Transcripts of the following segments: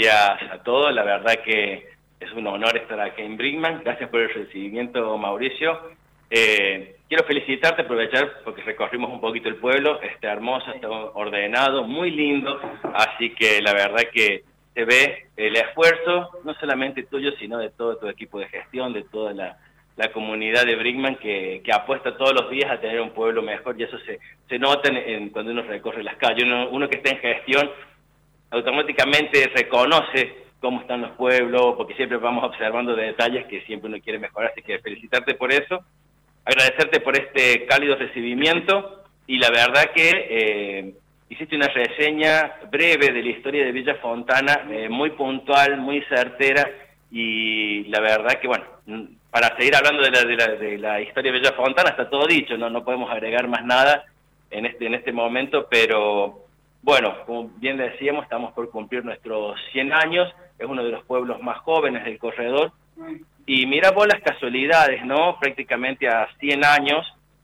días a todos. La verdad que es un honor estar aquí en Brinkmann. Gracias por el recibimiento, Mauricio. Quiero felicitarte, aprovechar porque recorrimos un poquito el pueblo. Está hermoso, está ordenado, muy lindo. Así que la verdad que se ve el esfuerzo, no solamente tuyo, sino de todo tu equipo de gestión, de toda la comunidad de Brinkmann que apuesta todos los días a tener un pueblo mejor, y eso se nota cuando uno recorre las calles. Uno que está en gestión automáticamente reconoce cómo están los pueblos, porque siempre vamos observando detalles que siempre uno quiere mejorar, así que felicitarte por eso, agradecerte por este cálido recibimiento, y la verdad que hiciste una reseña breve de la historia de Villa Fontana, muy puntual, muy certera, y la verdad que, bueno, para seguir hablando de la historia de Villa Fontana está todo dicho, no podemos agregar más nada en este momento, pero bueno, como bien decíamos, estamos por cumplir nuestros 100 años, es uno de los pueblos más jóvenes del corredor, y mira vos las casualidades, ¿no? Prácticamente a 100 años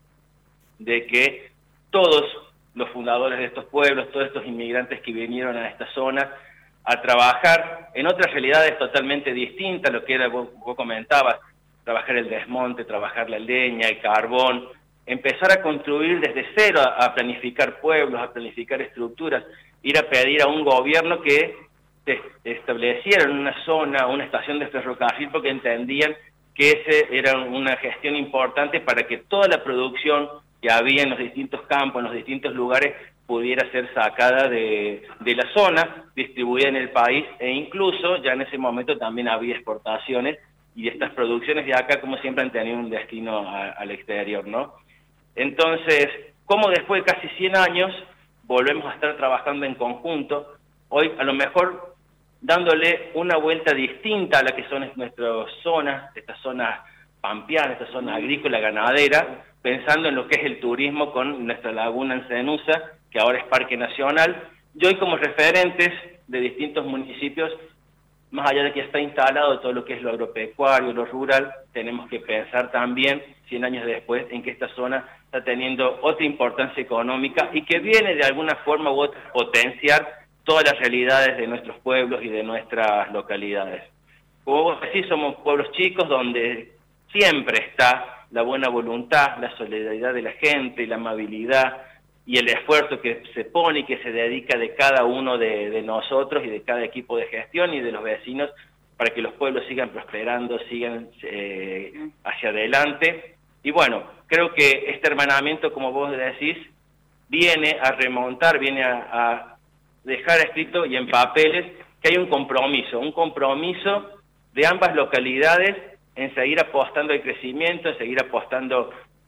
de que todos los fundadores de estos pueblos, todos estos inmigrantes que vinieron a esta zona a trabajar en otras realidades totalmente distintas, lo que era, vos comentabas, trabajar el desmonte, trabajar la leña, el carbón, empezar a construir desde cero, a planificar pueblos, a planificar estructuras, ir a pedir a un gobierno que estableciera en una zona una estación de ferrocarril, porque entendían que ese era una gestión importante para que toda la producción que había en los distintos campos, en los distintos lugares, pudiera ser sacada de la zona, distribuida en el país, e incluso ya en ese momento también había exportaciones, y estas producciones de acá, como siempre, han tenido un destino al exterior, ¿no? Entonces, como después de casi 100 años, volvemos a estar trabajando en conjunto, hoy a lo mejor dándole una vuelta distinta a la que son nuestras zonas, esta zona pampeana, esta zona agrícola, ganadera, pensando en lo que es el turismo con nuestra laguna en Cenusa, que ahora es Parque Nacional, y hoy como referentes de distintos municipios, más allá de que está instalado todo lo que es lo agropecuario, lo rural, tenemos que pensar también, 100 años después, en que esta zona está teniendo otra importancia económica y que viene de alguna forma u otra a potenciar todas las realidades de nuestros pueblos y de nuestras localidades. Como vos decís, somos pueblos chicos donde siempre está la buena voluntad, la solidaridad de la gente, la amabilidad y el esfuerzo que se pone y que se dedica de cada uno de nosotros y de cada equipo de gestión y de los vecinos para que los pueblos sigan prosperando, sigan hacia adelante. Y bueno, creo que este hermanamiento, como vos decís, viene a remontar, viene a dejar escrito y en papeles que hay un compromiso de ambas localidades en seguir apostando al crecimiento, en seguir apostando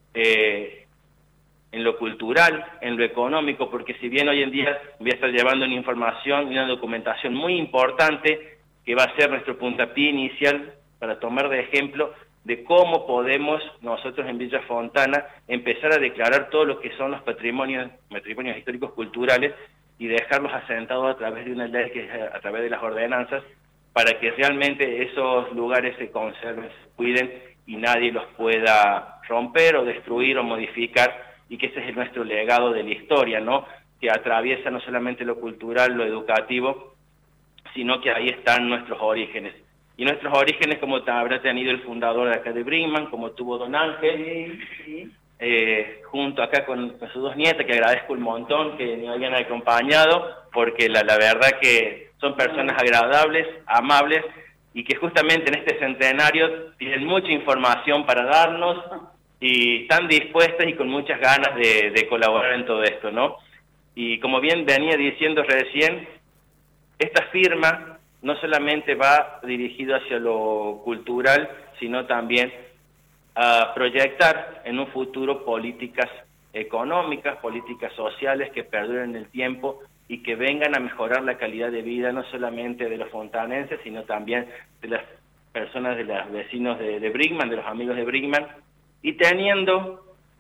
en lo cultural, en lo económico, porque si bien hoy en día voy a estar llevando una información y una documentación muy importante que va a ser nuestro puntapié inicial para tomar de ejemplo de cómo podemos nosotros en Villa Fontana empezar a declarar todo lo que son los patrimonios históricos culturales y dejarlos asentados a través de una ley, que es a través de las ordenanzas, para que realmente esos lugares se conserven, se cuiden y nadie los pueda romper o destruir o modificar, y que ese es nuestro legado de la historia, ¿no? Que atraviesa no solamente lo cultural, lo educativo, sino que ahí están nuestros orígenes. Y nuestros orígenes, como habrá tenido el fundador de acá de Brinkmann, como tuvo don Ángel, junto acá con sus dos nietas, que agradezco un montón que me hayan acompañado, porque la verdad que son personas agradables, amables, y que justamente en este centenario tienen mucha información para darnos, y están dispuestas y con muchas ganas de colaborar en todo esto, ¿no? Y como bien venía diciendo recién, esta firma no solamente va dirigido hacia lo cultural, sino también a proyectar en un futuro políticas económicas, políticas sociales que perduren en el tiempo y que vengan a mejorar la calidad de vida no solamente de los fontanenses, sino también de las personas, de los vecinos de Brinkmann, de los amigos de Brinkmann, y teniendo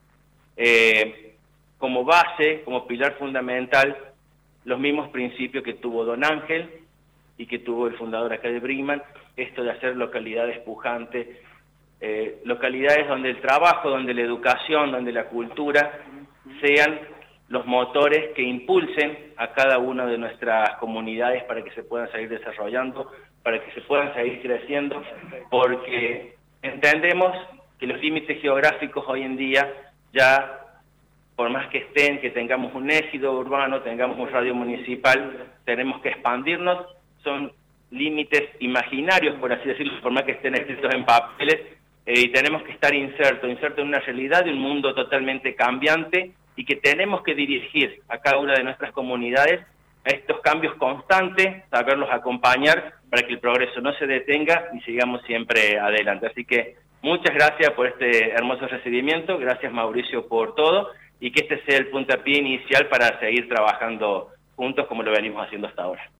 como base, como pilar fundamental, los mismos principios que tuvo don Ángel y que tuvo el fundador acá de Brinkmann, esto de hacer localidades pujantes, localidades donde el trabajo, donde la educación, donde la cultura sean los motores que impulsen a cada una de nuestras comunidades para que se puedan seguir desarrollando, para que se puedan seguir creciendo, porque entendemos que los límites geográficos hoy en día ya, por más que estén, que tengamos un ejido urbano, tengamos un radio municipal, tenemos que expandirnos, son límites imaginarios, por así decirlo, por más que estén escritos en papeles, y tenemos que estar insertos en una realidad de un mundo totalmente cambiante, y que tenemos que dirigir a cada una de nuestras comunidades a estos cambios constantes, saberlos acompañar para que el progreso no se detenga y sigamos siempre adelante. Así que muchas gracias por este hermoso recibimiento, gracias Mauricio por todo, y que este sea el puntapié inicial para seguir trabajando juntos como lo venimos haciendo hasta ahora.